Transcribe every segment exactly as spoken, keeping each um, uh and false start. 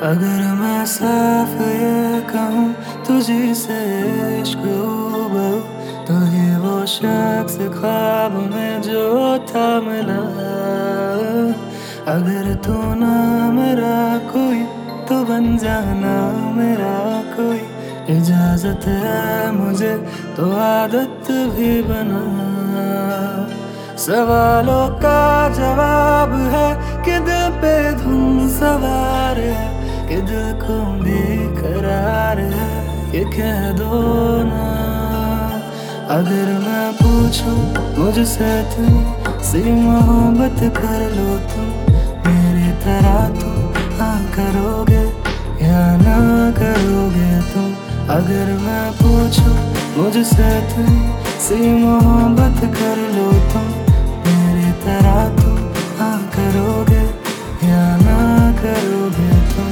अगर मैं साफ ये कहूँ तुझी से इश्क हुआ तो ही वो शख्स ख्वाब में जो था मिला। अगर तू ना मेरा कोई तो बन जाना मेरा कोई, इजाजत है मुझे तो आदत भी बना। सवालों का जवाब है कि दिल पे धुन सवार है, कि दिल को बेकरार है, ये कह दो ना। अगर मैं पूछूं मुझसे तुम सी मोहब्बत कर लो तुम मेरी तरह, तुम हाँ करोगे या ना करोगे तुम। अगर मैं पूछूं मुझसे तुम सी मोहब्बत कर लो तुम मेरी तरह, तुम हाँ करोगे या ना करोगे तुम।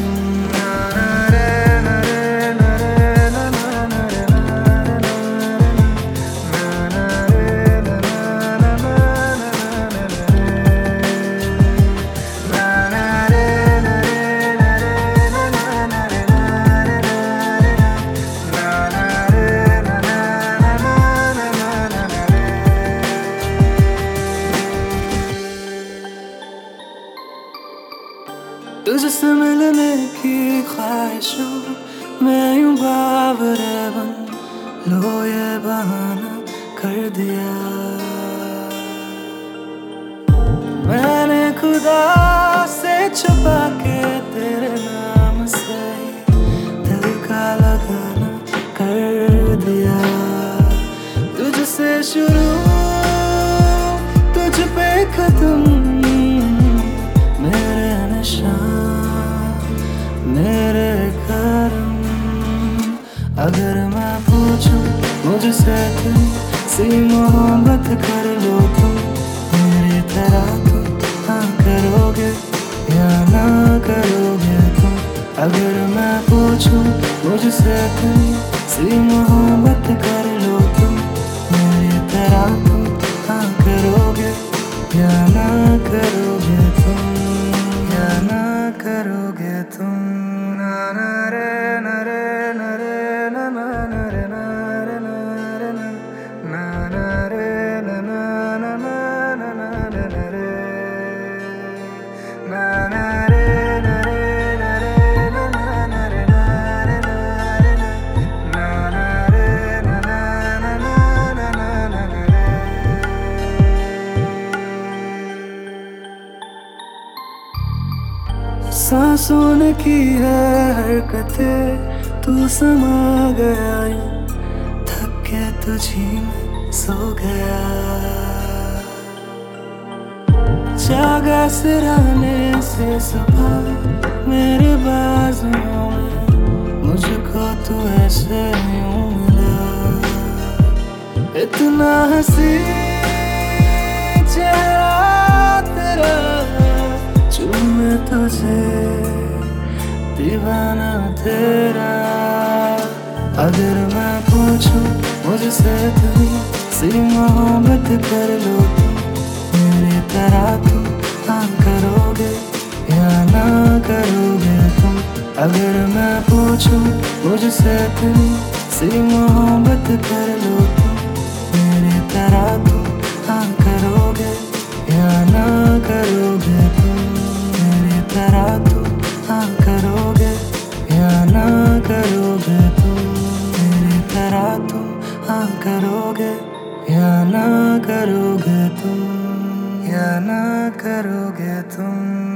तुझसे मिलने की ख्वाहिशों मैं यूं बावरे बन, लो ये बहाना कर दिया। मैंने खुदा से छुपा के तेरे नाम से दिल का लगाना कर दिया। तुझसे शुरू तुझ पे खत्म, मेरे निशान मेरे करम। अगर मैं पूछूं मुझसे तुम सी मोहब्बत कर लो तुम मेरी तरह, तुम हाँ करोगे या ना करोगे तुम। अगर मैं पूछूं मुझसे तुम सी मोहब्बत कर लो तुम मेरी तरह, तुम हाँ करोगे या ना करोगे तुम, या ना करोगे तुम। ना ना रे ना रे ना रे ना ना ना रे ना रे ना रे ना ना ना रे ना ना ना ना ना ना ना ना रे ना ना रे ना रे ना रे ना ना ना रे ना रे ना रे ना ना रे ना ना ना ना ना ना ना रे। सांसों ने की है हरकतें, तू समा गया यूं थक के तुझी में सो गया। जागा सिराने से सुबह मेरे बाजुओं में, मुझको तू ऐसे यूं मिला। इतना हंसी चेहरा तेरा, चूमे तुझे दीवाना तेरा। अगर मैं पूछूं मुझसे तुम सी मोहब्बत कर लो तुम मेरी तरह, तुम हाँ करोगे या ना करोगे तुम। अगर मैं पूछूं मुझसे तुम सी मोहब्बत कर लो तुम मेरी तरह, तुम हाँ करोगे या ना करोगे तुम मेरी तरह, तुम हाँ करोगे या ना करोगे तुम मेरी तरह, तुम हाँ करोगे या ना करोगे तुम, या ना करोगे तुम।